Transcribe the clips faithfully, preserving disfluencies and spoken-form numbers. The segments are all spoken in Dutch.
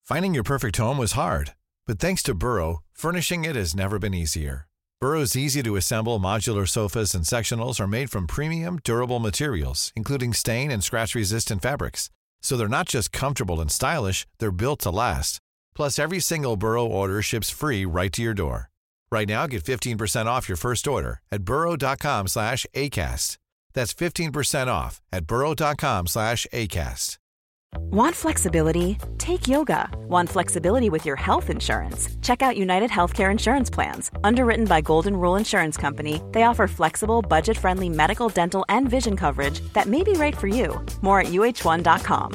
Finding your perfect home was hard, but thanks to Burrow, furnishing it has never been easier. Burrow's easy-to-assemble modular sofas and sectionals are made from premium, durable materials, including stain and scratch-resistant fabrics. So they're not just comfortable and stylish, they're built to last. Plus, every single Burrow order ships free right to your door. Right now, get fifteen percent off your first order at burrow.com slash ACAST. That's fifteen percent off at burrow.com slash ACAST. Want flexibility? Take yoga. Want flexibility with your health insurance? Check out United Healthcare Insurance Plans. Underwritten by Golden Rule Insurance Company, they offer flexible, budget-friendly medical, dental, and vision coverage that may be right for you. More at u h one dot com.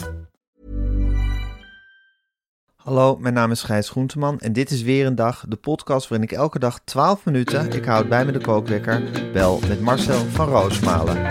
Hallo, mijn naam is Gijs Groenteman en dit is weer een dag, de podcast waarin ik elke dag twaalf minuten, ik houd bij me de kookwekker, bel met Marcel van Roosmalen.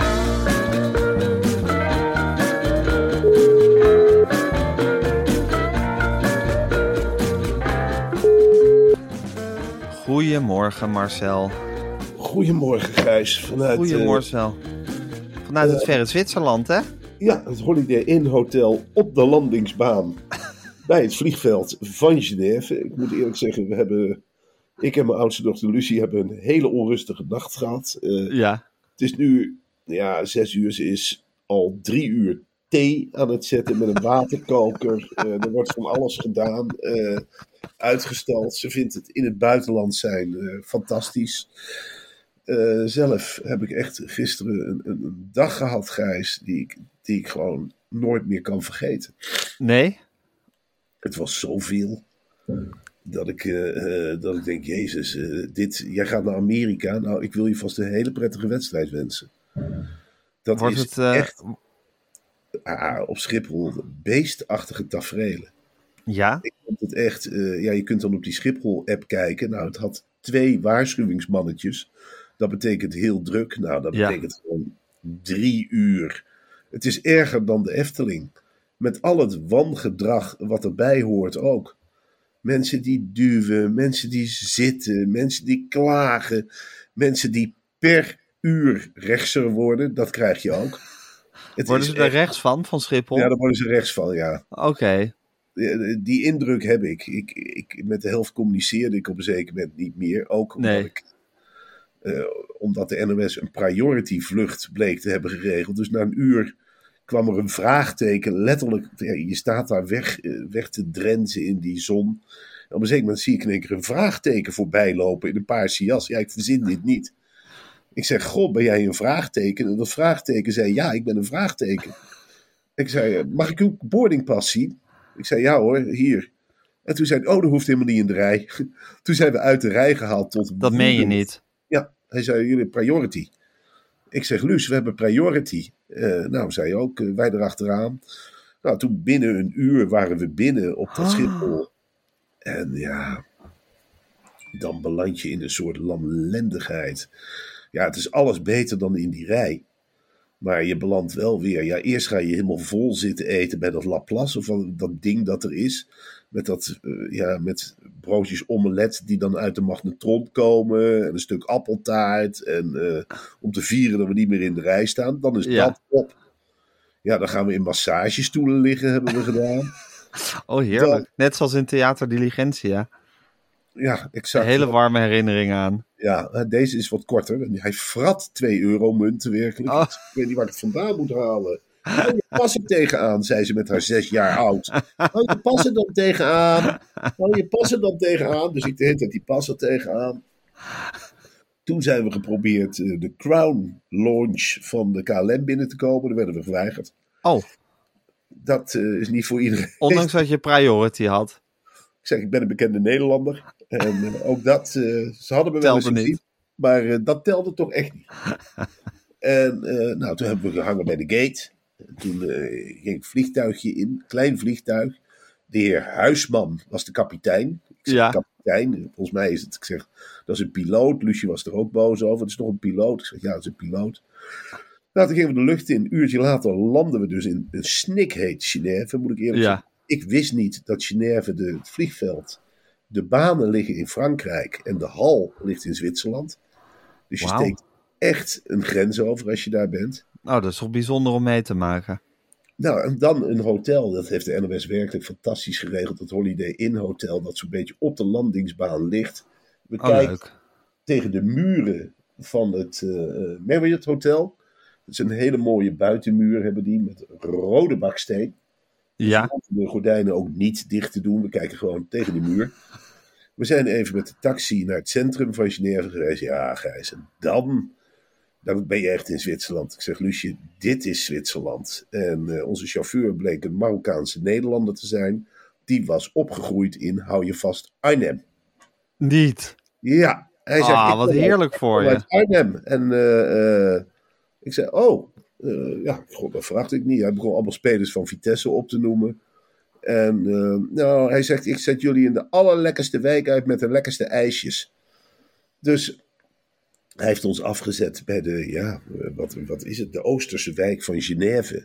Goedemorgen Marcel. Goedemorgen Gijs. Vanuit, Goedemorgen. Vanuit uh, het verre Zwitserland, hè? Ja, het Holiday Inn Hotel op de landingsbaan. Bij het vliegveld van Genève. Ik moet eerlijk zeggen, we hebben, ik en mijn oudste dochter Lucie hebben een hele onrustige nacht gehad. Uh, ja. Het is nu ja, zes uur. Ze is al drie uur thee aan het zetten met een waterkoker. Uh, er wordt van alles gedaan. Uh, uitgesteld. Ze vindt het in het buitenland zijn uh, fantastisch. Uh, zelf heb ik echt gisteren een, een, een dag gehad, Gijs, die ik, die ik gewoon nooit meer kan vergeten. Nee? Het was zoveel dat ik, uh, uh, dat ik denk, Jezus, uh, dit, jij gaat naar Amerika. Nou, ik wil je vast een hele prettige wedstrijd wensen. Dat Wordt is het, uh... echt ah, op Schiphol beestachtige taferelen. Ja? Ik vond het echt, uh, ja, je kunt dan op die Schiphol-app kijken. Nou, het had twee waarschuwingsmannetjes. Dat betekent heel druk. Nou, dat betekent ja. gewoon drie uur. Het is erger dan de Efteling. Met al het wangedrag wat erbij hoort ook. Mensen die duwen, mensen die zitten, mensen die klagen. Mensen die per uur rechtser worden. Dat krijg je ook. Het worden ze er echt rechts van, van Schiphol? Ja, daar worden ze rechts van, ja. Oké. Okay. Die indruk heb ik. Ik, ik. Met de helft communiceerde ik op een zeker moment niet meer. Ook omdat, nee. ik, uh, omdat de N O S een priority vlucht bleek te hebben geregeld. Dus na een uur kwam er een vraagteken. Letterlijk, ja, je staat daar weg, uh, weg te drenzen in die zon. En op een zeker moment zie ik in één keer een vraagteken voorbij lopen in een paarse jas. Ja, ik verzin dit niet. Ik zeg, goh, ben jij een vraagteken? En dat vraagteken zei, ja, ik ben een vraagteken. Ik zei, mag ik uw boardingpas zien? Ik zei, ja hoor, hier. En toen zei hij, oh, dat hoeft helemaal niet in de rij. Toen zijn we uit de rij gehaald tot... Dat meen je niet? Ja, hij zei, jullie hebben priority. Ik zeg, Luus, we hebben priority. Uh, nou, zei je ook, uh, wij erachteraan. Nou, toen binnen een uur waren we binnen op dat Schiphol. En ja, dan beland je in een soort lamlendigheid. Ja, het is alles beter dan in die rij. Maar je belandt wel weer. Ja, eerst ga je helemaal vol zitten eten bij dat Laplace. Of dat ding dat er is. Met, dat, uh, ja, met broodjes omelet die dan uit de magnetron komen. En een stuk appeltaart. En uh, om te vieren dat we niet meer in de rij staan. Dan is ja. dat op. Ja, dan gaan we in massagestoelen liggen, hebben we gedaan. Oh, heerlijk. Dan, net zoals in Theater Diligentia. Ja, exact. Een hele warme herinnering aan. Ja, deze is wat korter. Hij frat twee euro munten werkelijk. Oh. Ik weet niet waar ik het vandaan moet halen. Hou je pas er tegenaan, zei ze met haar zes jaar oud. Hou je pas er dan tegenaan. Hou je pas er dan tegenaan. Dus ik de hele tijd die pas er tegenaan. Toen zijn we geprobeerd uh, de Crown launch van de K L M binnen te komen. Daar werden we geweigerd. Oh. Dat uh, is niet voor iedereen. Ondanks dat je priority had. Ik zeg, ik ben een bekende Nederlander. En uh, ook dat, uh, ze hadden me wel eens gezien. Maar uh, dat telde toch echt niet. En uh, nou, toen hebben we gehangen bij de gate. Toen uh, ging een vliegtuigje in, klein vliegtuig. De heer Huisman was de kapitein. Ik zeg, ja. kapitein, volgens mij is het, ik zeg, dat is een piloot. Lucie was er ook boos over, het is toch een piloot? Ik zeg, ja, het is een piloot. Nou, toen gingen we de lucht in. Een uurtje later landen we dus in een snikheet Genève, moet ik eerlijk ja. zeggen. Ik wist niet dat Genève, de, het vliegveld, de banen liggen in Frankrijk en de hal ligt in Zwitserland. Dus je Wauw. steekt echt een grens over als je daar bent. Oh, dat is toch bijzonder om mee te maken. Nou, en dan een hotel. Dat heeft de N O S werkelijk fantastisch geregeld. Het Holiday Inn Hotel, dat zo'n beetje op de landingsbaan ligt. We Oh, kijken leuk. tegen de muren van het uh, Marriott Hotel. Het is een hele mooie buitenmuur hebben die, met rode baksteen. Ja. Dus we hoeven de gordijnen ook niet dicht te doen. We kijken gewoon tegen de muur. We zijn even met de taxi naar het centrum van Genève gereisd. Ja, Gijs, en dan, dan ben je echt in Zwitserland. Ik zeg, Luusje, dit is Zwitserland. En uh, onze chauffeur bleek een Marokkaanse Nederlander te zijn. Die was opgegroeid in, hou je vast, Arnhem. Niet. Ja. Hij zegt, Ah, ik wat kom heerlijk uit- voor ik kom je. uit Arnhem. En uh, uh, ik zei, oh, uh, ja, god, dat verwacht ik niet. Hij begon allemaal spelers van Vitesse op te noemen. En uh, nou, hij zegt, ik zet jullie in de allerlekkerste wijk uit met de lekkerste ijsjes. Dus hij heeft ons afgezet bij de, ja, wat, wat is het, de Oosterse wijk van Genève.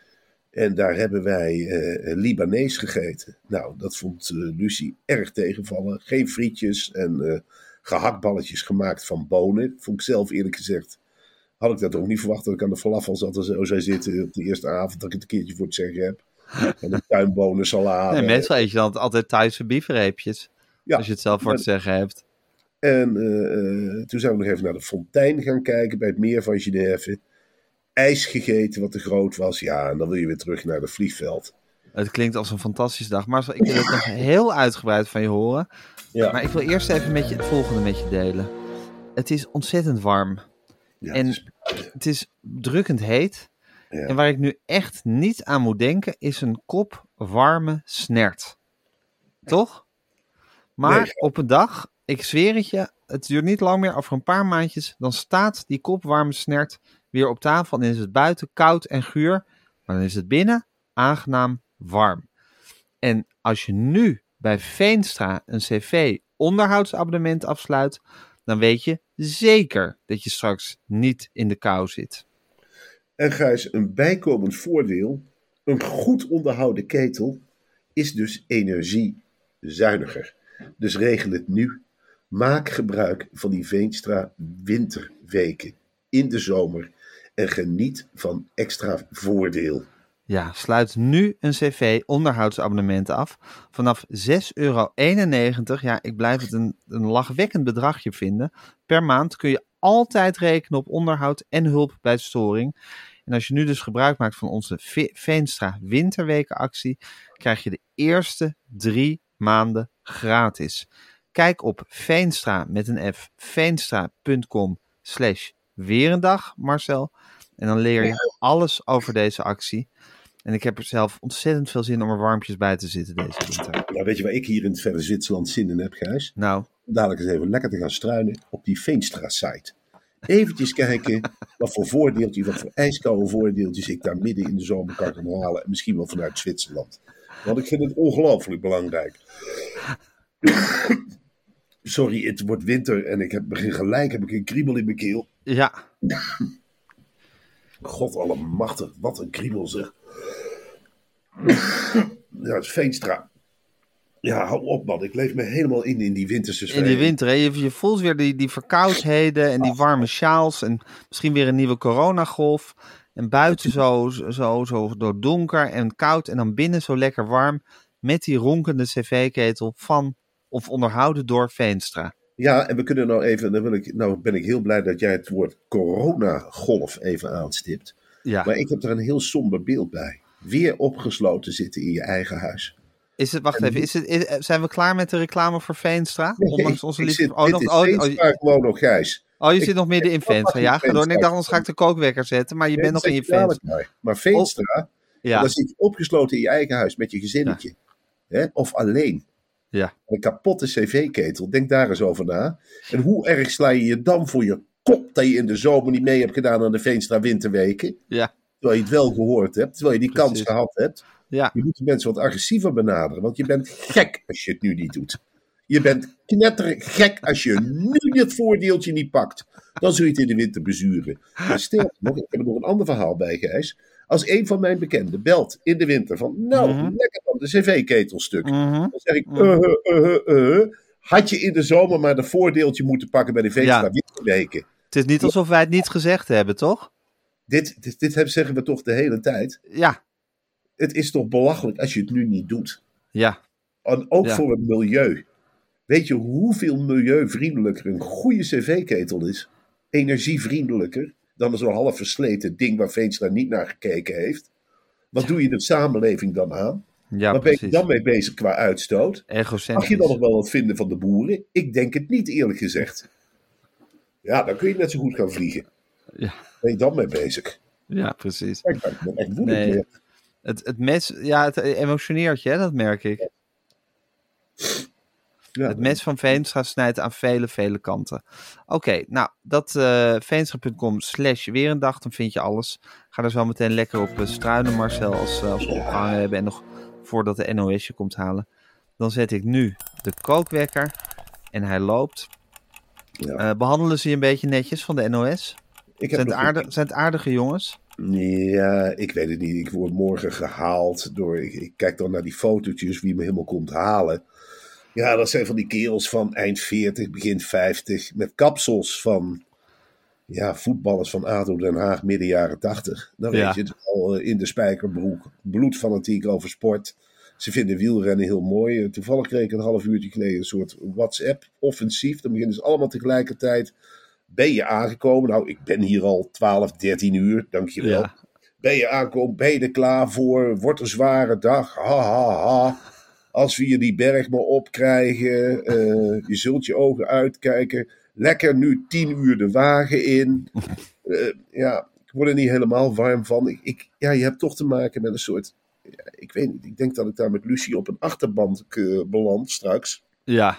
En daar hebben wij uh, Libanees gegeten. Nou, dat vond uh, Lucie erg tegenvallen. Geen frietjes en uh, gehaktballetjes gemaakt van bonen. Vond ik zelf eerlijk gezegd, had ik dat ook niet verwacht dat ik aan de falafel zat en zo zou zitten op de eerste avond dat ik het een keertje voor het zeggen heb. En de tuinbonen, salade. Nee, meestal eet je dan altijd Thaise biefreepjes. Ja. Als je het zelf voor het zeggen hebt. En uh, uh, toen zijn we nog even naar de fontein gaan kijken bij het meer van Genève. Ijs gegeten wat te groot was. Ja, en dan wil je weer terug naar het vliegveld. Het klinkt als een fantastische dag. Maar ik wil het nog heel uitgebreid van je horen. Ja, Maar ik wil eerst even met je het volgende met je delen. Het is ontzettend warm. ja, en het is- Het is drukkend heet. ja. En waar ik nu echt niet aan moet denken, is een kop warme snert. Toch? Maar Nee. op een dag, ik zweer het je, het duurt niet lang meer, over een paar maandjes, dan staat die kop warme snert weer op tafel. En dan is het buiten koud en guur, maar dan is het binnen aangenaam warm. En als je nu bij Veenstra een cv onderhoudsabonnement afsluit, dan weet je zeker dat je straks niet in de kou zit. En Gijs, een bijkomend voordeel, een goed onderhouden ketel is dus energiezuiniger. Dus regel het nu. Maak gebruik van die Veenstra winterweken in de zomer en geniet van extra voordeel. Ja, sluit nu een cv onderhoudsabonnement af vanaf zes euro eenennegentig. Ja, ik blijf het een, een lachwekkend bedragje vinden. Per maand kun je altijd rekenen op onderhoud en hulp bij storing. En als je nu dus gebruik maakt van onze Ve- Veenstra winterwekenactie, krijg je de eerste drie maanden gratis. Kijk op Veenstra met een F, veenstra.com slash weerendag, Marcel. En dan leer je alles over deze actie. En ik heb er zelf ontzettend veel zin om er warmpjes bij te zitten deze winter. Nou, weet je waar ik hier in het verre Zwitserland zin in heb, Gijs? Nou, Dadelijk eens even lekker te gaan struinen op die Veenstra-site. Eventjes kijken wat voor voordeeltjes, wat voor ijskoude voordeeltjes ik daar midden in de zomer kan gaan halen. En misschien wel vanuit Zwitserland. Want ik vind het ongelooflijk belangrijk. Sorry, het wordt winter en ik heb begin gelijk heb ik een kriebel in mijn keel. ja, God allemachtig, wat een kriebel zeg. Ja, het is Veenstra. Ja, hou op man, ik leef me helemaal in in die winterse sfeer. in die winter. Hè? Je, je voelt weer die, die verkoudheden en die warme sjaals. En misschien weer een nieuwe coronagolf. En buiten zo, zo, zo door donker en koud. En dan binnen zo lekker warm. Met die ronkende cv-ketel van of onderhouden door Veenstra. Ja, en we kunnen nou even, dan wil ik, nou ben ik heel blij dat jij het woord coronagolf even aanstipt. Ja. Maar ik heb er een heel somber beeld bij. Weer opgesloten zitten in je eigen huis. Is het, wacht even, is het, is- zijn we klaar met de reclame voor Veenstra? Ondanks onze ik liefde. zit, Oh, dit nog, is oh, oh, Veenstra gewoon nog, Gijs. oh, je ik- zit nog midden in ik- ik- Veenstra. Ja, ga door. En ik dacht, anders ga ik de kookwekker zetten. Maar je bent nog in je Veenstra. Veenstra. Maar Veenstra, Ja, dan zit je opgesloten in je eigen huis met je gezinnetje. Hè? Of alleen. ja. Een kapotte cv-ketel, denk daar eens over na. En hoe erg sla je je dan voor je kop dat je in de zomer niet mee hebt gedaan aan de Veenstra winterweken? Ja, Terwijl je het wel gehoord hebt, terwijl je die kans Precies. gehad hebt. ja. Je moet de mensen wat agressiever benaderen, want je bent gek als je het nu niet doet. Je bent knettergek als je nu dit voordeeltje niet pakt. Dan zul je het in de winter bezuren. En sterker nog, ik heb er nog een ander verhaal bij, Gijs. Als een van mijn bekenden belt in de winter van, nou, Mhm. lekker dan, de cv-ketelstuk. Mhm. Dan zeg ik, uh, uh, uh, uh, uh. Had je in de zomer maar de voordeeltje moeten pakken bij de Veenstra Ja. winterweken. Het is niet alsof wij het niet gezegd hebben, toch? Dit, dit, dit hebben- zeggen we toch de hele tijd. Ja, het is toch belachelijk als je het nu niet doet. Ja. En ook Ja. voor het milieu. Weet je hoeveel milieuvriendelijker een goede cv-ketel is? Energievriendelijker dan zo'n half versleten ding waar Veenstra niet naar gekeken heeft. Wat doe je de samenleving dan aan? Ja, Waar ben je precies. dan mee bezig qua uitstoot? Mag Egocentrisch. je dan nog wel wat vinden van de boeren? Ik denk het niet, eerlijk gezegd. Ja, dan kun je net zo goed gaan vliegen. Ja. Ben je dan mee bezig? Ja, precies. Kijk, ik ben echt woedend. Nee. weer. Het, het mes, ja, het emotioneert je, hè, dat merk ik. Ja. Het mes van Veenstra snijdt aan vele, vele kanten. Oké, nou, dat uh, veenstra.com slash weer een dag, dan vind je alles. Ga er zo meteen lekker op uh, struinen, Marcel, als, uh, als we opgehangen hebben en nog voordat de N O S je komt halen. Dan zet ik nu de kookwekker en hij loopt. Ja. Uh, behandelen ze je een beetje netjes van de N O S? Ik heb Zijn het, nog aardig, een- zijn het aardige jongens? Ja, ik weet het niet. Ik word morgen gehaald door... Ik, ik kijk dan naar die fotootjes wie me helemaal komt halen. Ja, dat zijn van die kerels van eind veertig, begin vijftig. Met kapsels van... Ja, voetballers van A D O Den Haag midden jaren tachtig. Dan Ja. weet je het al uh, in de spijkerbroek. Bloedfanatiek over sport. Ze vinden wielrennen heel mooi. Uh, toevallig kreeg ik een half uurtje geleden een soort WhatsApp-offensief. Dan beginnen ze allemaal tegelijkertijd... Ben je aangekomen? Nou, ik ben hier al twaalf, dertien uur, dankjewel. Ja. Ben je aangekomen? Ben je er klaar voor? Wordt een zware dag? Ha, ha, ha. Als we hier die berg maar opkrijgen. Uh, je zult je ogen uitkijken. Lekker nu tien uur de wagen in. Uh, ja, ik word er niet helemaal warm van. Ik, ik, ja, je hebt toch te maken met een soort... Ja, ik weet niet, ik denk dat ik daar met Lucie op een achterbank uh, beland straks. Ja.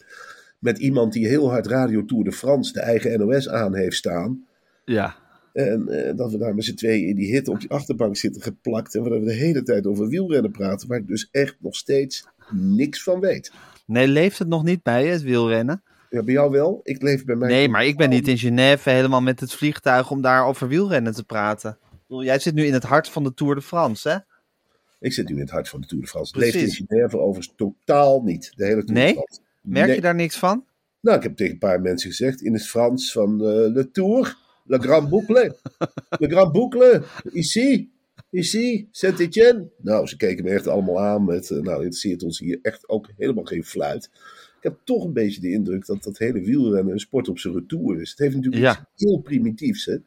Met iemand die heel hard Radio Tour de France, de eigen N O S, aan heeft staan. Ja. En uh, dat we daar met z'n tweeën in die hitte op die achterbank zitten geplakt. En we de hele tijd over wielrennen praten. Waar ik dus echt nog steeds niks van weet. Nee, leeft het nog niet bij je, het wielrennen? Ja, bij jou wel? Ik leef bij mij. Nee, maar ik ben niet in Genève helemaal met het vliegtuig om daar over wielrennen te praten. Ik bedoel, jij zit nu in het hart van de Tour de France, hè? Ik zit nu in het hart van de Tour de France. Precies. Leeft in Genève overigens totaal niet. De hele Tour Nee? de France. Merk Nee. je daar niks van? Nou, ik heb tegen een paar mensen gezegd in het Frans van uh, Le Tour, Le Grand Boucle, Le Grand Boucle, ici, ici, Saint-Étienne. Nou, ze keken me echt allemaal aan met, uh, nou, interesseert ons hier echt ook helemaal geen fluit. Ik heb toch een beetje de indruk dat dat hele wielrennen een sport op zijn retour is. Het heeft natuurlijk Ja. iets heel primitiefs, hè.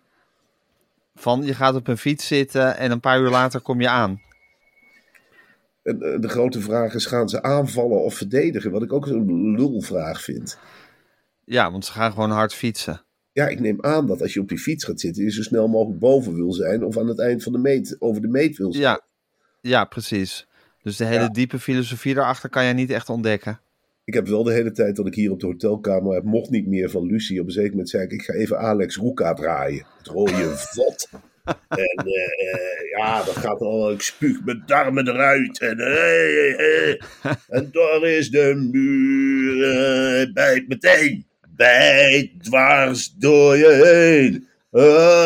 Van, je gaat op een fiets zitten en een paar uur later kom je aan. En uh, de grote vraag is, gaan ze aanvallen of verdedigen? Wat ik ook zo'n lulvraag vind. Ja, want ze gaan gewoon hard fietsen. Ja, ik neem aan dat als je op die fiets gaat zitten, je zo snel mogelijk boven wil zijn of aan het eind van de meet, over de meet wil zijn. Ja, ja, precies. Dus de hele Ja. diepe filosofie daarachter kan je niet echt ontdekken. Ik heb wel de hele tijd dat ik hier op de hotelkamer heb, mocht niet meer van Lucie. Op een zeker moment zei ik, ik ga even Alex Roeka draaien. Het rode vod. En uh, uh, ja, dat gaat al, ik spuug mijn darmen eruit. En, uh, uh, uh, en daar is de muur, uh, bijt meteen. Bijt dwars door je heen. Uh,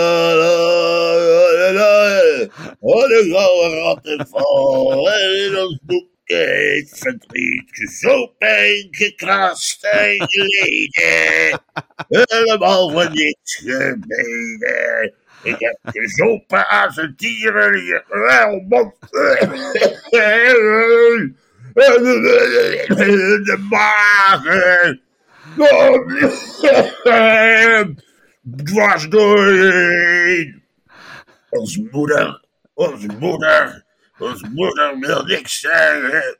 uh, uh, uh, oh, de gouden rattenval. En ons boek heeft verdriet gezopen, gekrast en geleden. Helemaal voor niks gebeden. Ik heb gezopen aan zijn dieren hier. Wel, man. De magen. Dwars doorheen. Ons moeder, onze moeder, onze moeder wil niks zeggen.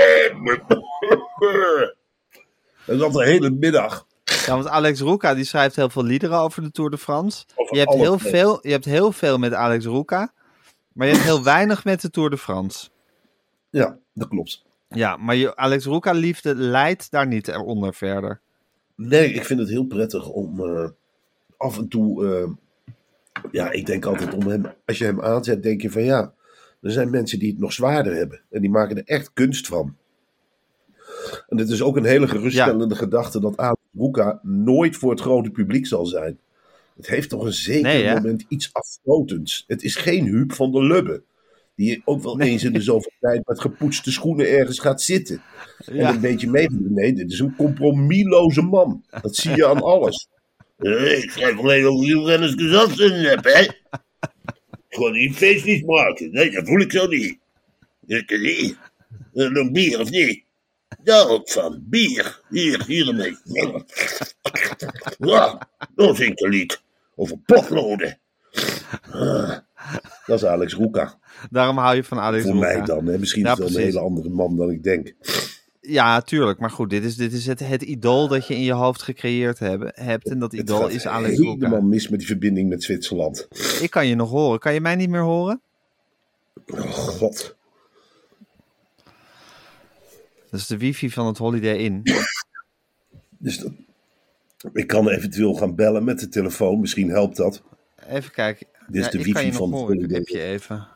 En dat de hele middag. Ja, want Alex Roeka die schrijft heel veel liederen over de Tour de France. Over Je hebt, alle heel plekken. veel, je hebt heel veel met Alex Roeka, maar je hebt heel weinig met de Tour de France. Ja, dat klopt. Ja, maar je Alex Roeka liefde leidt daar niet eronder verder. Nee, ik vind het heel prettig om uh, af en toe... Uh, ja, ik denk altijd om hem... Als je hem aanzet, denk je van ja... Er zijn mensen die het nog zwaarder hebben. En die maken er echt kunst van. En het is ook een hele geruststellende ja. gedachte... dat Alex Roeka nooit voor het grote publiek zal zijn. Het heeft toch een zeker nee, moment iets afstotends. Het is geen Huub van der Lubbe. Die ook wel nee. eens in de zoveel tijd met gepoetste schoenen ergens gaat zitten. Ja. En een beetje meedoen. Nee, dit is een compromisloze man. Dat zie je aan alles. Nee, ik schrijf alleen over wielrenners gezondheid heb, hè. Gewoon die feestjes maken. Nee, dat voel ik zo niet. Ik niet. Een bier of niet? Daar ook van. Bier. Hier, hier ermee. Ja, dat is een lied. Over potloden. Ah, dat is Alex Roeka. Daarom hou je van Alex Voor Roeka. mij dan. Hè? Misschien Ja, is het wel een precies. hele andere man dan ik denk. Ja, tuurlijk. Maar goed, dit is, dit is het, het idool dat je in je hoofd gecreëerd hebben, hebt. En dat Het idool gaat is Alex Roeka. helemaal mis met die verbinding met Zwitserland. Ik kan je nog horen. Kan je mij niet meer horen? Oh, god. Dat is de wifi van het Holiday Inn. Dus dat, ik kan eventueel gaan bellen met de telefoon. Misschien helpt dat. Even kijken. Dit is Ja, de ik wifi kan je nog van het horen. Ik Holiday heb je even.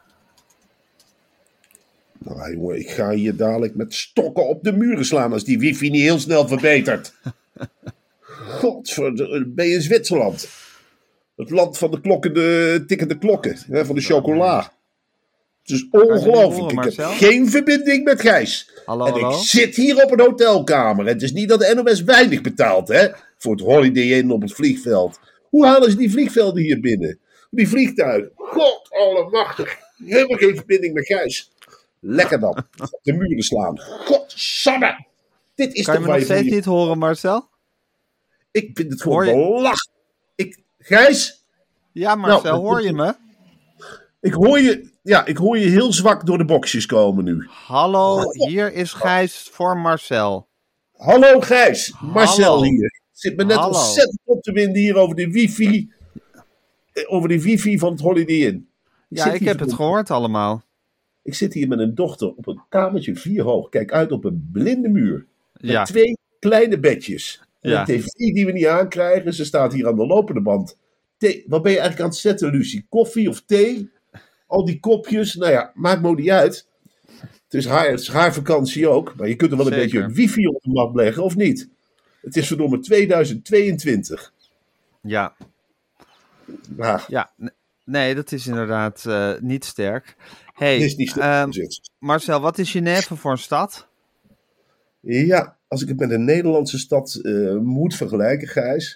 Nou jongen, ik ga hier dadelijk met stokken op de muren slaan als die wifi niet heel snel verbetert. Godverdomme, ben je in Zwitserland? Het land van de klokken, de tikkende klokken, hè, van de chocola. Het is ongelooflijk. horen, Ik heb Marcel? geen verbinding met Gijs. Hallo, en hallo? ik zit hier op een hotelkamer. En het is niet dat de N O S weinig betaalt, hè? Voor het Holiday Inn op het vliegveld. Hoe halen ze die vliegvelden hier binnen? Die vliegtuigen. God allemachtig. Helemaal geen verbinding met Gijs. Lekker dan. Op de muren slaan. Godsamme. Dit is Kan je toch me waar nog je... steeds niet horen, Marcel? Ik vind het gewoon Hoor je- belachelijk. Ik... Gijs, Ja, Marcel, Nou, hoor je me? ik hoor, je, ja, ik hoor je heel zwak door de boxjes komen nu. Hallo, hier is Gijs voor Marcel. Hallo Gijs, Marcel Hallo. hier. Ik zit me net Hallo. ontzettend op te winden hier over de wifi. eh, Over de wifi van het Holiday Inn. Ja, zit ik hier heb het voor- gehoord allemaal. Ik zit hier met een dochter op een kamertje vier hoog. Kijk uit op een blinde muur. Met Ja, twee kleine bedjes. En Ja. een tv die we niet aankrijgen. Ze staat hier aan de lopende band. Thee. Wat ben je eigenlijk aan het zetten, Lucie? Koffie of thee? Al die kopjes. Nou ja, maakt me ook niet uit. Het is haar, het is haar vakantie ook. Maar je kunt er wel een Zeker. beetje wifi op de mat leggen, of niet? Het is verdomme tweeduizend tweeëntwintig. ja, Ah, ja. N- Nee, dat is inderdaad eh, niet sterk. Hey, dit is niet stil ehm, gezet. Marcel, wat is Genève voor een stad? Ja, als ik het met een Nederlandse stad eh, moet vergelijken, Gijs.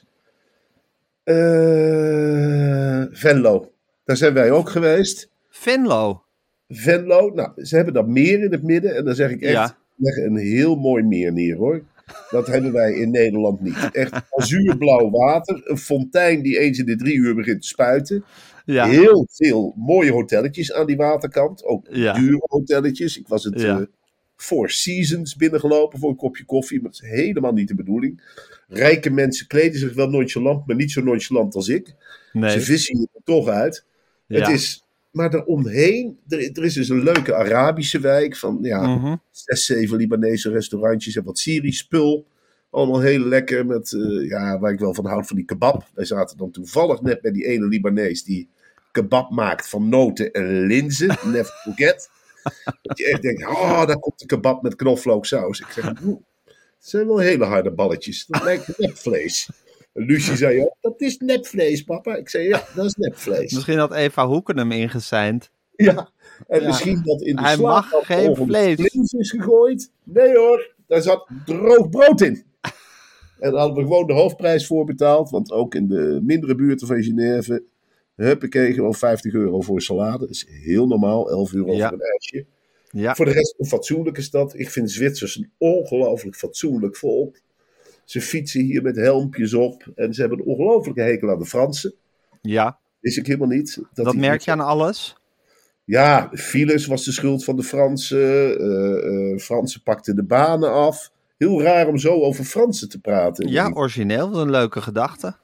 Eh, Venlo. Daar zijn wij ook geweest. Venlo. Venlo, nou, ze hebben dat meer in het midden. En dan zeg ik echt, Ja. leg een heel mooi meer neer, hoor. Dat hebben wij in Nederland niet. Echt azuurblauw water. Een fontein die eens in de drie uur begint te spuiten. Ja, Heel veel mooie hotelletjes aan die waterkant. Ook Ja. dure hotelletjes. Ik was het Ja. eh, Four Seasons binnengelopen voor een kopje koffie. Maar dat is helemaal niet de bedoeling. Rijke mensen kleden zich wel nonchalant, maar niet zo nonchalant als ik. Ze nee. vissen hier er toch uit. Ja. Het is, maar daaromheen, er, er is dus een leuke Arabische wijk van ja, Mhm. zes, zeven Libanese restaurantjes en wat Syrisch spul. Allemaal heel lekker met, eh, ja, waar ik wel van houd, van die kebab. Wij zaten dan toevallig net bij die ene Libanees die kebab maakt van noten en linzen. Never forget. Dat je echt denkt, oh, daar komt de kebab met knoflooksaus. Ik zeg, oeh, het zijn wel hele harde balletjes. Dat lijkt nepvlees. En Lucie zei ook, dat is nepvlees, papa. Ik zei, ja, dat is nepvlees. Misschien had Eva Hoeken hem ingeseind. Ja, en Ja. misschien dat in de Hij mag slaapkap geen ongeveer vlees. vlees is gegooid. Nee hoor, daar zat droog brood in. En daar hadden we gewoon de hoofdprijs voor betaald. Want ook in de mindere buurten van Genève, huppakee, gewoon vijftig euro voor salade. Dat is heel normaal, elf euro Ja. voor een ijsje. Ja, Voor de rest een fatsoenlijke stad. Ik vind Zwitsers een ongelooflijk fatsoenlijk volk. Ze fietsen hier met helmpjes op. En ze hebben een ongelooflijke hekel aan de Fransen. ja. Wist ik helemaal niet. Dat die- merk je aan alles. Ja, files was de schuld van de Fransen. eh eh Fransen pakten de banen af. Heel raar om zo over Fransen te praten. Ja, origineel. Wat een leuke gedachte.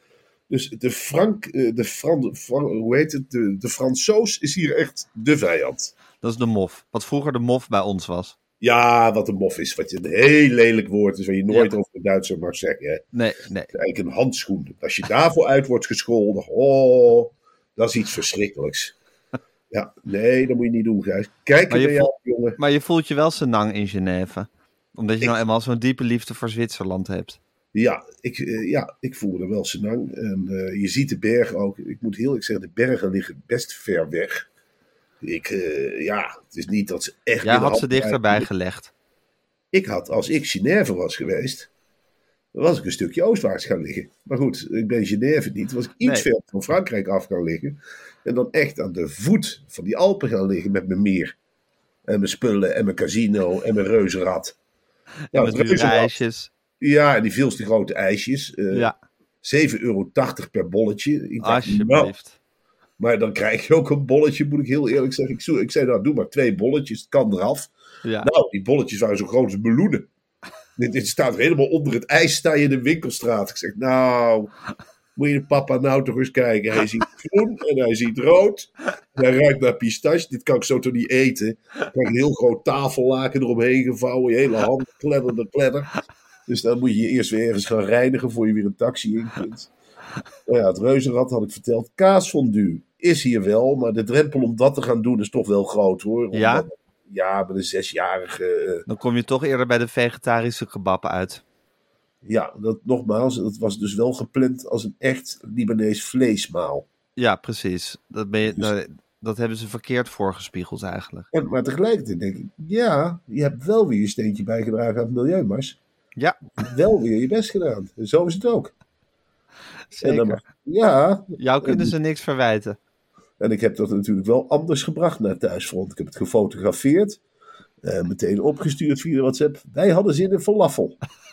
Dus de Frank, eh, de Fran, Fran- hoe heet het? De, de Fransoos is hier echt de vijand. Dat is de mof. Wat vroeger de mof bij ons was. Ja, wat een mof is. Wat je, een heel lelijk woord is, wat je nooit Ja. over de Duitser mag zeggen. Hè. Het Nee, nee. is eigenlijk een handschoen. Als je daarvoor uit wordt gescholden, oh, dat is iets verschrikkelijks. Ja, nee, dat moet je niet doen, Gijs. Kijk Maar naar je jou, jongen. Maar je voelt je wel senang in Genève. Omdat je Ik- nou eenmaal zo'n diepe liefde voor Zwitserland hebt. Ja, ik, eh, ja, ik voel er wel senang. En eh, je ziet de bergen ook. Ik moet heel eerlijk zeggen, de bergen liggen best ver weg. Ik, eh, ja, het is niet dat ze echt... Jij in de had ze handbereik dichterbij liggen. gelegd. Ik had, als ik Genève was geweest, dan was ik een stukje oostwaarts gaan liggen. Maar goed, ik ben Genève niet. Was ik iets Nee. ver van Frankrijk af gaan liggen. En dan echt aan de voet van die Alpen gaan liggen met mijn meer. En mijn spullen en mijn casino en mijn reuzenrad. En Nou, met het dure reuzenrad. ijsjes. Ja, en die veel te grote ijsjes. Uh, Ja, zeven euro tachtig per bolletje. Ik dacht, nou, alsjeblieft. maar dan krijg je ook een bolletje, moet ik heel eerlijk zeggen. Ik, zo, ik zei, nou, doe maar twee bolletjes, het kan eraf. Ja. Nou, die bolletjes waren zo groot als meloenen. Dit, dit staat helemaal onder het ijs, sta je in de winkelstraat. Ik zeg, nou, moet je papa nou toch eens kijken. Hij ziet groen en hij ziet rood. En hij ruikt naar pistache. Dit kan ik zo toch niet eten. Ik krijg een heel groot tafellaken eromheen gevouwen. Je hele hand kledder, kledder. Dus dan moet je je eerst weer ergens gaan reinigen voor je weer een taxi in kunt. Nou ja, het reuzenrad had ik verteld. Kaasfondue is hier wel, maar de drempel om dat te gaan doen is toch wel groot hoor. Ja? Omdat, ja, met een zesjarige... Uh, Dan kom je toch eerder bij de vegetarische kebab uit. Ja, dat, nogmaals, dat was dus wel gepland als een echt Libanees vleesmaal. Ja, precies. Dat, ben je, Dus- dat, dat hebben ze verkeerd voorgespiegeld eigenlijk. En, maar tegelijkertijd denk ik, ja, je hebt wel weer je steentje bijgedragen aan het milieu, Mars. Ja, Je hebt wel weer je best gedaan. En zo is het ook. En dan zeker. mag- ja, Jou kunnen ze niks verwijten. en ik heb dat natuurlijk wel anders gebracht naar thuisfront. Ik heb het gefotografeerd, eh, meteen opgestuurd via WhatsApp. Wij hadden zin in falafel.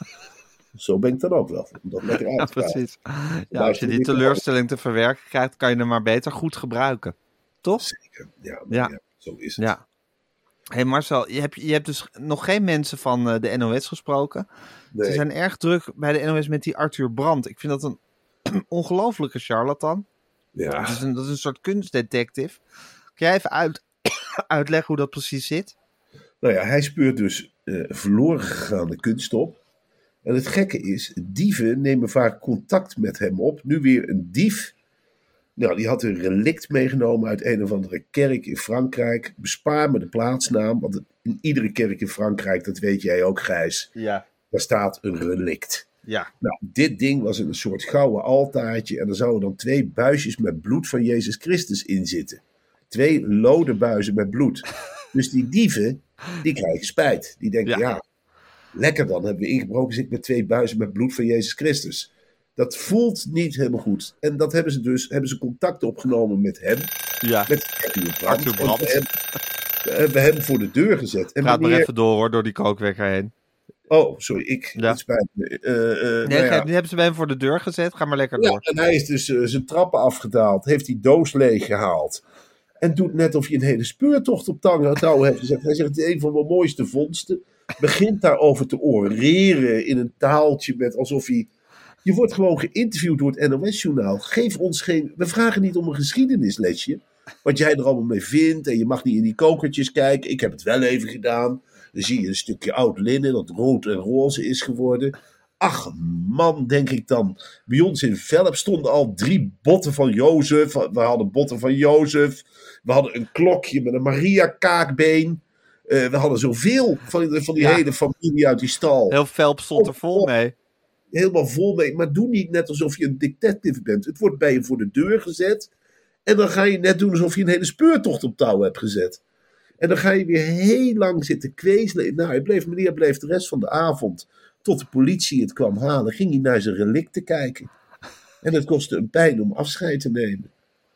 Zo ben ik dan ook wel. Om dat lekker uit Ja, te praten. precies. Ja, als je die teleurstelling te verwerken krijgt, kan je hem maar beter goed gebruiken. Toch? Zeker. Ja, Ja. ja, zo is het. Ja. Hé hey Marcel, je hebt, je hebt dus nog geen mensen van uh, de N O S gesproken. Nee. Ze zijn erg druk bij de N O S met die Arthur Brandt. Ik vind dat een ongelofelijke charlatan. Ja. Dat is een, dat is een soort kunstdetective. Kun jij even uit, uitleggen hoe dat precies zit? Nou ja, hij speurt dus uh, verloren gegaane kunst op. En het gekke is, dieven nemen vaak contact met hem op. Nu weer een dief. Nou, die had een relict meegenomen uit een of andere kerk in Frankrijk. Bespaar me de plaatsnaam, want in iedere kerk in Frankrijk, dat weet jij ook, Gijs, Ja. daar staat een relict. Ja. Nou, dit ding was een soort gouden altaartje en er zouden dan twee buisjes met bloed van Jezus Christus in zitten. Twee lode buizen met bloed. Dus die dieven, die krijgen spijt. Die denken, Ja. ja, lekker dan, hebben we ingebroken, zit met twee buizen met bloed van Jezus Christus. Dat voelt niet helemaal goed. En dat hebben ze dus, hebben ze contact opgenomen met hem. Ja. Met Arthur Brandt. Arthur Brandt. En we hebben, we hebben hem voor de deur gezet. En Praat maar wanneer- even door hoor, door die kookwekker heen. Oh, sorry, ik. Ja. Het spijt me. Uh, uh, Nee, nou ja. nu hebben ze bij hem voor de deur gezet. Ga maar lekker Ja, door. en hij is dus uh, zijn trappen afgedaald, heeft die doos leeggehaald. En doet net of je een hele speurtocht op tang- touw heeft gezet. Hij zegt, het is een van mijn mooiste vondsten. Begint daarover te oreren in een taaltje met alsof hij... Je wordt gewoon geïnterviewd door het N O S-journaal. Geef ons geen... We vragen niet om een geschiedenislesje. Wat jij er allemaal mee vindt. En je mag niet in die kokertjes kijken. Ik heb het wel even gedaan. Dan zie je een stukje oud linnen dat rood en roze is geworden. Ach man, denk ik dan. Bij ons in Velp stonden al drie botten van Jozef. We hadden botten van Jozef. We hadden een klokje met een Maria-kaakbeen. Uh, we hadden zoveel van, van die Ja. hele familie uit die stal. Heel Velp stond er vol Oh, mee. Helemaal vol mee. Maar doe niet net alsof je een detective bent. Het wordt bij je voor de deur gezet. En dan ga je net doen alsof je een hele speurtocht op touw hebt gezet. En dan ga je weer heel lang zitten kwezelen. Nou, hij bleef, meneer bleef de rest van de avond, tot de politie het kwam halen, ging hij naar zijn relicten kijken. En het kostte een pijn om afscheid te nemen.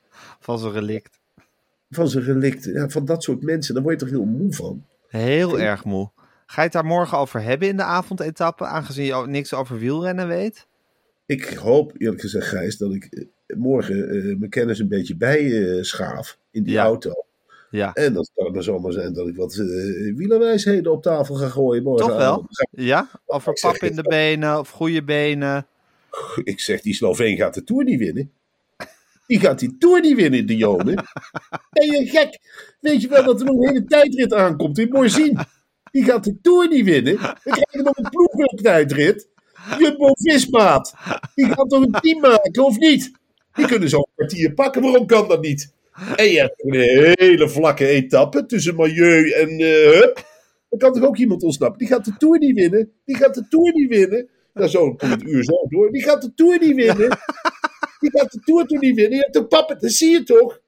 Van zijn relict. Van zijn relicten. Ja, van dat soort mensen, daar word je toch heel moe van. Heel Vind- erg moe. Ga je het daar morgen over hebben in de avondetappe, aangezien je ook niks over wielrennen weet? Ik hoop, eerlijk gezegd, Gijs, dat ik eh, morgen eh, mijn kennis een beetje bijschaaf in die Ja. auto. Ja. En dat kan het maar zomaar zijn dat ik wat uh, wielerwijsheden op tafel ga gooien morgen. Toch wel? Ja? Over Ik zeg pap in de het. benen of goede benen. Ik zeg, die Sloveen gaat de Tour niet winnen. Die gaat die Tour niet winnen, de Jonen. Ben je gek? Weet je wel dat er nog een hele tijdrit aankomt in Morzine? Die gaat de Tour niet winnen. Dan krijg je nog een ploegtijdrit. Jumbo-Vismaat. Die gaat toch een team maken, of niet? Die kunnen zo'n kwartier pakken. Waarom kan dat niet? En je hebt een hele vlakke etappe tussen Milieu en uh, Hup. Dan kan toch ook iemand ontsnappen? Die gaat de Tour niet winnen. Die gaat de Tour niet winnen. Nou, zo komt het uur zo door. Die gaat de Tour niet winnen. Die gaat de Tour toch niet winnen. Je hebt toch papa, dat zie je toch?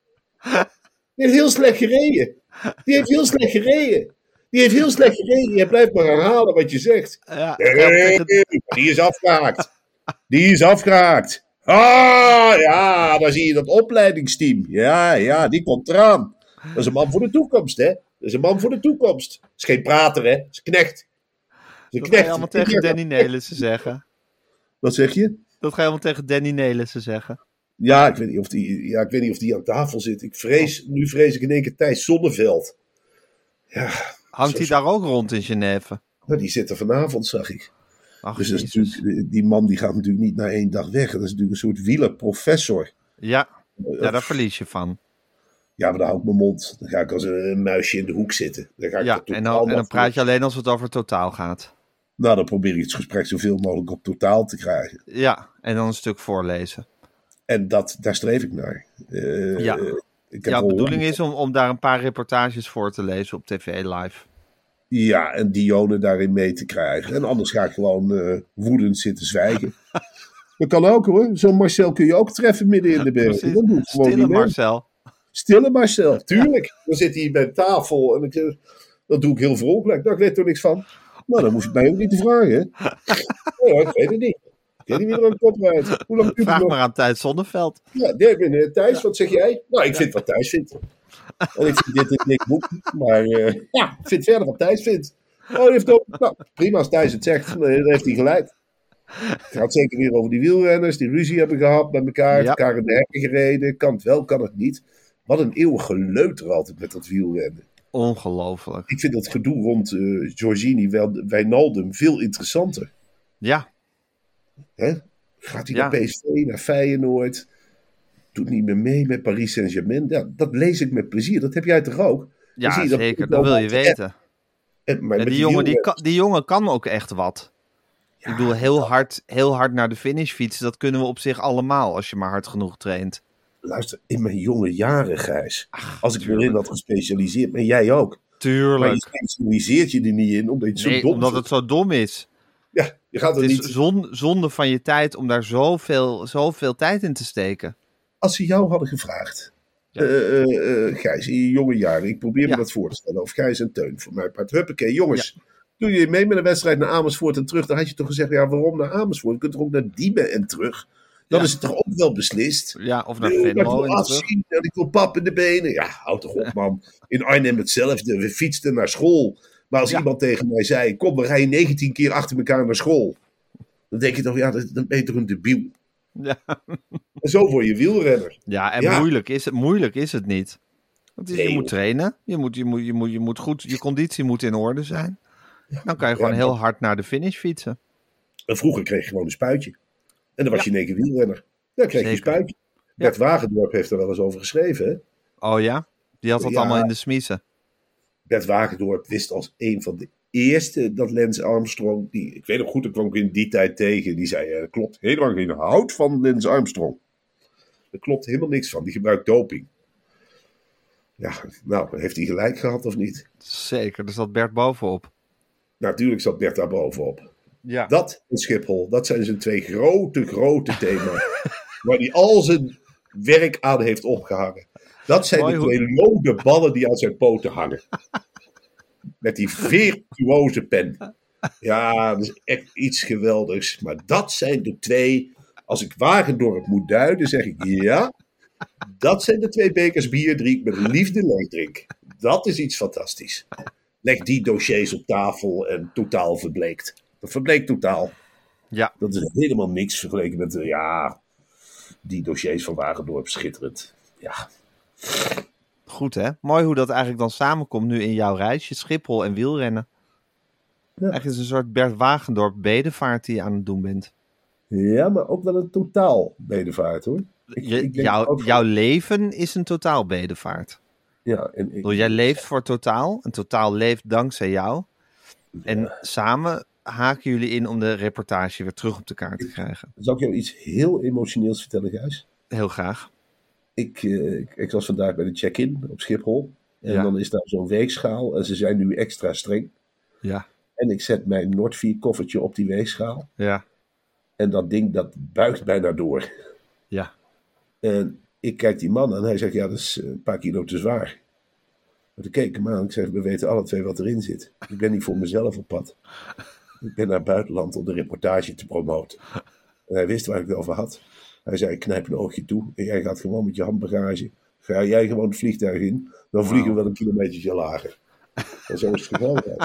Die heeft heel slecht gereden. Die heeft heel slecht gereden. Die heeft heel slecht gereden. Je blijft maar herhalen wat je zegt. Ja, Nee, die is afgehaakt. Die is afgehaakt. Ah, ja, daar zie je dat opleidingsteam. Ja, ja, die komt eraan. Dat is een man voor de toekomst, hè. Dat is een man voor de toekomst. Dat is geen prater, hè. Dat is een knecht. Dat is een Dat knecht. ga je allemaal tegen Danny Nelissen zeggen. Wat zeg je? Dat ga je allemaal tegen Danny Nelissen zeggen. Ja, ik weet niet of die, ja, ik weet niet of die aan tafel zit. Ik vrees, nu vrees ik in één keer Thijs Zonneveld. Ja, Hangt zo- hij daar ook rond in Genève? nou, die zit er vanavond, zag ik. Ach, Dus dat is Jezus. natuurlijk, die man die gaat natuurlijk niet na één dag weg. Dat is natuurlijk een soort wielerprofessor. Ja. ja, daar verlies je van. Ja, maar dan hou ik mijn mond. Dan ga ik als een muisje in de hoek zitten. Dan ga ik Ja, er totaal en dan, en dan af- praat je alleen als het over totaal gaat. Nou, dan probeer ik het gesprek zoveel mogelijk op totaal te krijgen. Ja, en dan een stuk voorlezen. En dat, daar streef ik naar. Eh, Ja. ik heb Jouw al- bedoeling is om, om daar een paar reportages voor te lezen op tv live. Ja, en Dione daarin mee te krijgen. En anders ga ik gewoon eh, woedend zitten zwijgen. Dat kan ook hoor. Zo'n Marcel kun je ook treffen midden in de berg. Precies. Dat doe ik gewoon Stille niet mee. Marcel. Stille Marcel, tuurlijk. Dan zit hij bij tafel en ik, zeg, dat doe ik heel vrolijk. Nou, ik weet er niks van. Nou, dan hoef je mij ook niet te vragen. Hè? Ja, ik weet het niet. Ik weet niet wie er aan de kop rijdt. Hoe lang duurt het Vraag nog? maar aan Thijs Zonneveld. Ja, nee, ik ben eh, Thijs, wat zeg jij? Nou, ik vind wat Thijs vindt. En ik vind dit een dik boek. Maar eh, ja, ik vind verder wat Thijs vindt. Oh, die heeft ook, nou, prima als Thijs het zegt, dan heeft hij gelijk. Het gaat zeker weer over die wielrenners die ruzie hebben gehad met elkaar, Ja. elkaar in de hekken gereden. Kan het wel, kan het niet. Wat een eeuwig geleuter altijd met dat wielrennen. Ongelooflijk. Ik vind dat gedoe rond eh Giorgini, wel, Wijnaldum veel interessanter. Ja, Hè? Gaat hij Ja. naar P S V, naar Feyenoord? Doet niet meer mee met Paris Saint-Germain? Ja, dat lees ik met plezier. Dat heb jij toch ook? Dan zie ja je dat zeker. ook Dat wil wel je wat- weten. En, maar En met die jongen, die, wielrennen- kan, die jongen kan ook echt wat. Ja, Ik bedoel, heel hard, heel hard naar de finish fietsen, dat kunnen we op zich allemaal, als je maar hard genoeg traint. Luister, in mijn jonge jaren, Gijs. Als ik erin had gespecialiseerd, maar jij ook. Maar je Tuurlijk. specialiseert je er niet in, omdat je het zo Nee, dom omdat vindt. het zo dom is. Ja, je gaat er Het is niet... zon, zonde van je tijd om daar zoveel, zoveel tijd in te steken. Als ze jou hadden gevraagd... Ja. eh, eh, eh, Gijs, in je jonge jaren, ik probeer me Ja. dat voor te stellen. Of Gijs en Teun, voor mij part. Huppakee, jongens. Doe je mee met een wedstrijd naar Amersfoort en terug? Dan had je toch gezegd, ja, waarom naar Amersfoort? Je kunt toch ook naar Diemen en terug? Dan Ja. is het toch ook wel beslist? Ja, of naar Nee, maar ik Venlo wil en terug. afzien en ik wil pap in de benen. Ja, houd toch op, man. In Arnhem hetzelfde. We fietsten naar school. Maar als Ja. iemand tegen mij zei, kom, we rijden negentien keer achter elkaar naar school. Dan denk je toch, ja, dat- dan ben je toch een debiel. Ja, En zo word je wielrenner. ja en Ja. Moeilijk, is het, moeilijk is het niet. Want je Nee, moet joh. trainen. Je moet, je, moet, je, moet, je moet goed, je conditie moet in orde zijn. Dan kan je gewoon Ja, heel maar- hard naar de finish fietsen. En vroeger kreeg je gewoon een spuitje. En dan was Ja. je in één keer wielrenner. Dan kreeg je een Zeker. spuitje. Bert Wagendorp heeft er wel eens over geschreven, hè? Oh ja? Die had dat Ja. allemaal in de smiezen. Bert Wagendorp wist als een van de eerste dat Lance Armstrong, die, ik weet nog goed, ik kwam ik in die tijd tegen, die zei, eh, klopt helemaal geen hout van Lance Armstrong. Er klopt helemaal niks van, die gebruikt doping. Ja, nou, heeft hij gelijk gehad of niet? Zeker, er zat Bert bovenop. Nou, natuurlijk zat Bert daar bovenop. Ja. Dat en Schiphol, dat zijn zijn twee grote, grote thema's. Waar hij al zijn werk aan heeft opgehangen. Dat zijn Mooi de hoe- twee lode ballen die aan zijn poten hangen. Met die virtuoze pen. Ja, dat is echt iets geweldigs. Maar dat zijn de twee... Als ik Wagendorp moet duiden, zeg ik ja. Dat zijn de twee bekers bier die ik met liefde leeg drink. Dat is iets fantastisch. Leg die dossiers op tafel en totaal verbleekt. Dat verbleekt totaal. Ja. Dat is helemaal niks vergeleken met, de, ja, die dossiers van Wagendorp, schitterend. Ja, Goed hè? Mooi hoe dat eigenlijk dan samenkomt nu in jouw reisje. Schiphol en wielrennen. Ja. Eigenlijk is het een soort Bert Wagendorp bedevaart die je aan het doen bent. ja, maar ook wel een totaal bedevaart hoor. Ik- Je, ik denk jouw, ook- jouw leven is een totaal bedevaart. Ja, en Ik ik, bedoel, jij leeft voor totaal. En totaal leeft dankzij jou. En samen haken jullie in om de reportage weer terug op de kaart te krijgen. Zal ik jou iets heel emotioneels vertellen, Gijs? Heel graag. Ik, eh, ik, ik was vandaag bij de check-in op Schiphol. En Ja. dan is daar zo'n weegschaal. En ze zijn nu extra streng. Ja, En ik zet mijn Nordvier koffertje op die weegschaal. ja, En dat ding, dat buigt bijna door. ja. En ik kijk die man aan en hij zegt, ja, dat is een paar kilo te zwaar. Maar toen keek ik hem aan en ik zeg, we weten alle twee wat erin zit. Ik ben niet voor mezelf op pad. Ik ben naar het buitenland om de reportage te promoten. En hij wist waar ik het over had. Hij zei, ik knijp een oogje toe en jij gaat gewoon met je handbagage. Ga jij gewoon het vliegtuig in, dan vliegen we wel een kilometertje lager. En zo is het geweldig.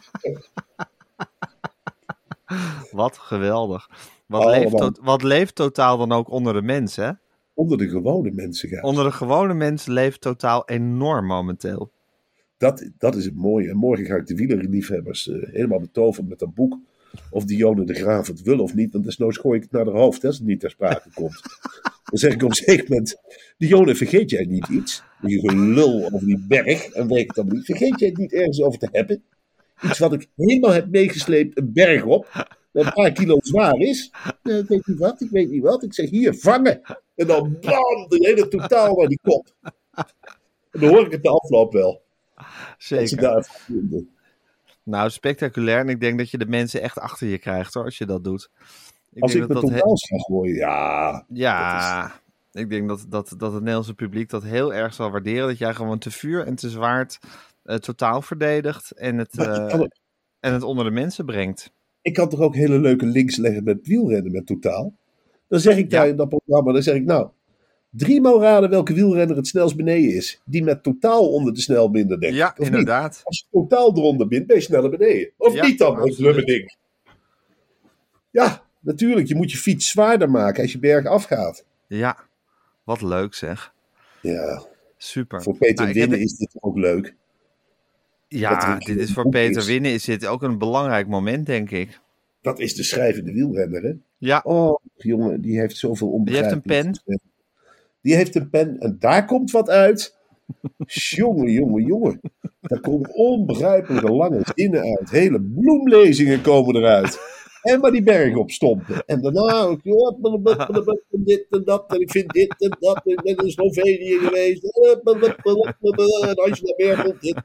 Wat geweldig. Wat, Oh, leeft, man. to- wat leeft Totaal dan ook onder de mensen, hè? Onder de gewone mensen gaat. Onder de gewone mensen leeft Totaal enorm momenteel. Dat, dat is het mooie. En morgen ga ik de wielerliefhebbers uh, helemaal betoveren met dat boek. Of Dionne de Graaf het wil of niet. Want desnoods gooi ik het naar haar hoofd hè, als het niet ter sprake komt. Dan zeg ik op een zeker moment: Dionne, vergeet jij niet iets? Je gelul over die berg. En weet ik dan niet. Vergeet jij het niet ergens over te hebben? Iets wat ik helemaal heb meegesleept, een berg op. Dat een paar kilo zwaar is. Ja, ik weet niet wat, ik weet niet wat. Ik zeg hier, vangen. En dan bam, de hele Totaal naar die kop. En dan hoor ik het de afloop wel. Dat ze Zeker. daar vinden. Nou, spectaculair. En ik denk dat je de mensen echt achter je krijgt, hoor, als je dat doet. Ik Als ik denk met dat dat Totaal ga gooien, ja. Ja, ik denk dat, dat, dat het Nederlandse publiek dat heel erg zal waarderen. Dat jij gewoon te vuur en te zwaard uh, Totaal verdedigt en het, Maar je uh, kan ook- en het onder de mensen brengt. Ik kan toch ook hele leuke links leggen met wielrennen met Totaal. Dan zeg ik Ja. daar in dat programma, dan zeg ik nou, driemaal raden welke wielrenner het snelst beneden is. Die met Totaal onder de snelbinder denkt. Ja, Of niet? inderdaad. Als je Totaal eronder bindt, ben je sneller beneden. Of Ja, niet dan, het absoluut. lummerding. Ja, natuurlijk. Je moet je fiets zwaarder maken als je berg afgaat. Ja, wat leuk zeg. Ja, Super. voor Peter Nou, ik heb- Winnen is dit ook leuk. dat er Ja, een dit is voor boek Peter is. Winnen is dit ook een belangrijk moment, denk ik. Dat is de schrijvende wielrenner, hè? Ja, Oh, jongen, die heeft zoveel onbegrijpelijk. Die heeft een pen. Die heeft een pen en daar komt wat uit. jongen, jongen, jongen. Daar komen onbegrijpelijke lange zinnen uit. Hele bloemlezingen komen eruit. En maar die berg opstompen. En daarna ook, ja, dit en dat. En ik vind dit en dat. Ik ben in Slovenië geweest. En Angela Merkel. Dit.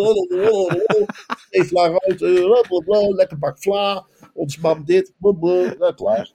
Eva Rood. Lekker bak vla. Ons mam dit. Klaar.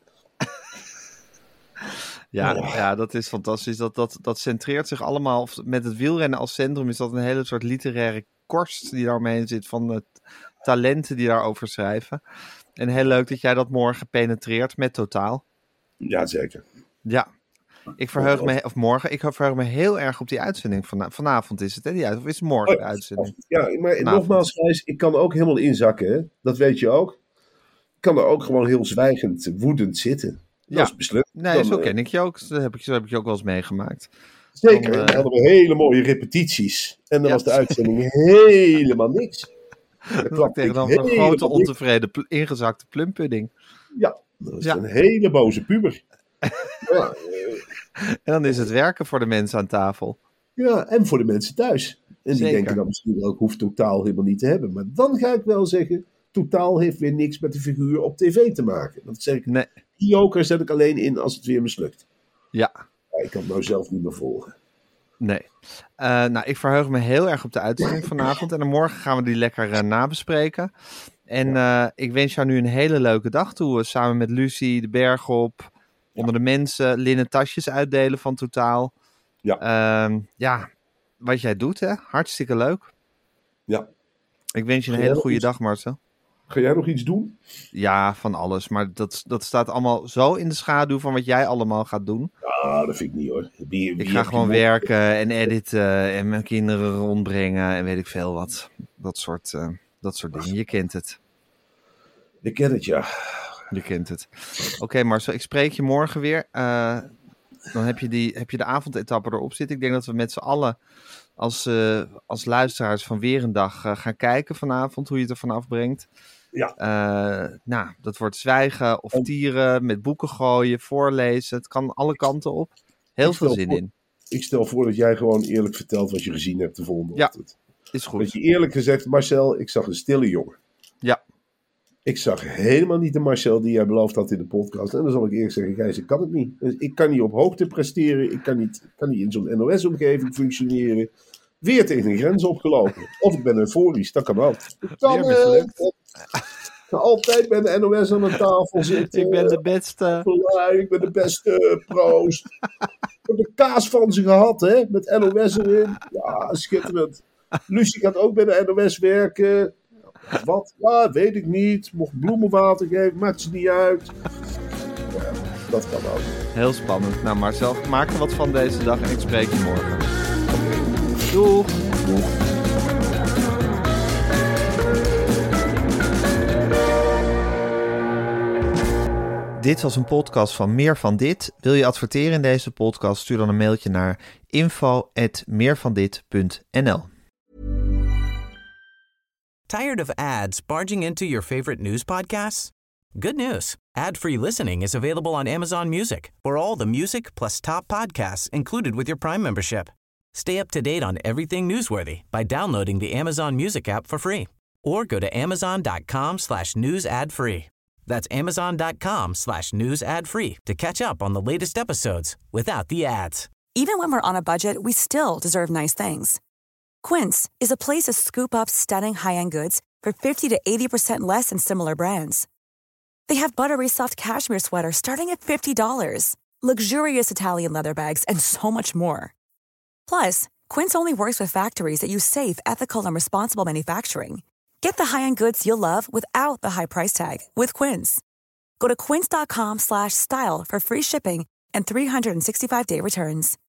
ja, Oh. ja, dat is fantastisch. Dat, dat, dat centreert zich allemaal, of met het wielrennen als centrum is dat een hele soort literaire korst die daar omheen zit van het talenten die daarover schrijven. En heel leuk dat jij dat morgen penetreert met Totaal. Ja, zeker. Ja, ik verheug me, of morgen, ik verheug me heel erg op die uitzending. Van, vanavond is het, hè? Die uit, of is het morgen Oh, de uitzending? Ja, maar Nou, nogmaals, Gijs, ik kan ook helemaal inzakken. Hè? Dat weet je ook. Ik kan er ook gewoon heel zwijgend, woedend zitten. Dat Ja. is besluit. Nee, Dan, zo eh, ken ik je ook. Zo heb ik, zo heb ik je ook wel eens meegemaakt. Zeker, dan, en eh, dan hadden we hele mooie repetities. En dan Ja. was de uitzending helemaal niks. Dan Dat ik klapte tegen ik dan een helemaal grote niks. ontevreden pl- ingezakte plumpudding. Ja, dat is Ja. een hele boze puber. ja, eh, En dan is het werken voor de mensen aan tafel. ja, en voor de mensen thuis. En die Zeker. denken dan misschien wel, ik hoef Totaal helemaal niet te hebben. Maar dan ga ik wel zeggen, Totaal heeft weer niks met de figuur op tv te maken. Dat zeg ik, Nee, die joker zet ik alleen in als het weer mislukt. ja, Ja, ik kan het nou zelf niet meer volgen. nee. Eh, nou, ik verheug me heel erg op de uitzending vanavond. En dan morgen gaan we die lekker eh, nabespreken. En eh, ik wens jou nu een hele leuke dag toe. eh, Samen met Lucie, de berg op, onder de mensen, linnen tasjes uitdelen van Totaal. Ja. Ehm, ja, wat jij doet, hè? Hartstikke leuk. Ja. Ik wens je een Ga hele jij goede iets- dag, Marcel. Ga jij nog iets doen? Ja, van alles. Maar dat, dat staat allemaal zo in de schaduw van wat jij allemaal gaat doen. Ah, dat vind ik niet hoor. Wie, Ik wie ga heb gewoon je nog? werken en editen en mijn kinderen rondbrengen en weet ik veel wat. Dat soort, eh, dat soort dingen. Je kent het. Ik ken het, ja. Je kent het. Oké, Marcel, ik spreek je morgen weer. Eh, dan heb je, die, heb je de avondetappe erop zitten. Ik denk dat we met z'n allen als, eh, als luisteraars van weer een dag eh, gaan kijken vanavond hoe je het er vanaf brengt. Ja. Eh, nou, dat wordt zwijgen of En- tieren, met boeken gooien, voorlezen. Het kan alle kanten op. Heel Ik veel stel zin voor- in. Ik stel voor dat jij gewoon eerlijk vertelt wat je gezien hebt de volgende Ja. ochtend. Is Dat goed. je eerlijk gezegd, Marcel, ik zag een stille jongen. Ja. Ik zag helemaal niet de Marcel die jij beloofd had in de podcast. En dan zal ik eerlijk zeggen, Gijs, ik kan het niet. Dus ik kan niet op hoogte presteren. Ik kan niet, ik kan niet in zo'n N O S-omgeving functioneren. Weer tegen een grens opgelopen. Of ik ben euforisch, dat kan ook. Ik kan, Weer mislukt. eh, ik kan altijd bij de N O S aan de tafel zitten. Ik ben de beste. Ja, ik ben de beste, proost. Ik heb de kaas van ze gehad, hè, met N O S erin. Ja, schitterend. Lucie gaat ook bij de N O S werken. Wat? Ja, weet ik niet. Mocht bloemenwater geven, maakt ze niet uit. Ja, dat kan ook. Heel spannend. Nou Marcel, maak er wat van deze dag en ik spreek je morgen. Doeg! Doeg. Dit was een podcast van Meer van Dit. Wil je adverteren in deze podcast? Stuur dan een mailtje naar info at meervandit punt n l. Tired of ads barging into your favorite news podcasts? Good news. Ad-free listening is available on Amazon Music for all the music plus top podcasts included with your Prime membership. Stay up to date on everything newsworthy by downloading the Amazon Music app for free or go to amazon.com slash news ad free. That's amazon.com slash news ad free to catch up on the latest episodes without the ads. Even when we're on a budget, we still deserve nice things. Quince is a place to scoop up stunning high-end goods for fifty to eighty percent less than similar brands. They have buttery soft cashmere sweaters starting at fifty dollars, luxurious Italian leather bags, and so much more. Plus, Quince only works with factories that use safe, ethical, and responsible manufacturing. Get the high-end goods you'll love without the high price tag with Quince. Go to quince.com slash style for free shipping and three sixty-five day returns.